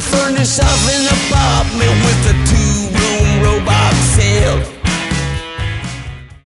furnished off an apartment with a two-room robot cell.